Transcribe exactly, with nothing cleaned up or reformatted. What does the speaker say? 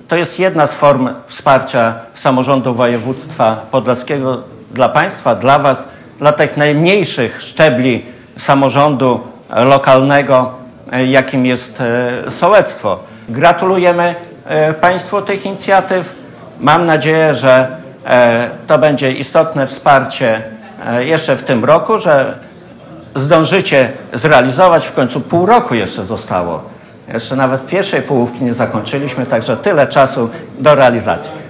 To jest jedna z form wsparcia samorządu województwa podlaskiego dla państwa, dla was, dla tych najmniejszych szczebli samorządu lokalnego, jakim jest sołectwo. Gratulujemy państwu tych inicjatyw. Mam nadzieję, że to będzie istotne wsparcie jeszcze w tym roku, że zdążycie zrealizować. W końcu pół roku jeszcze zostało. Jeszcze nawet pierwszej połówki nie zakończyliśmy, także tyle czasu do realizacji.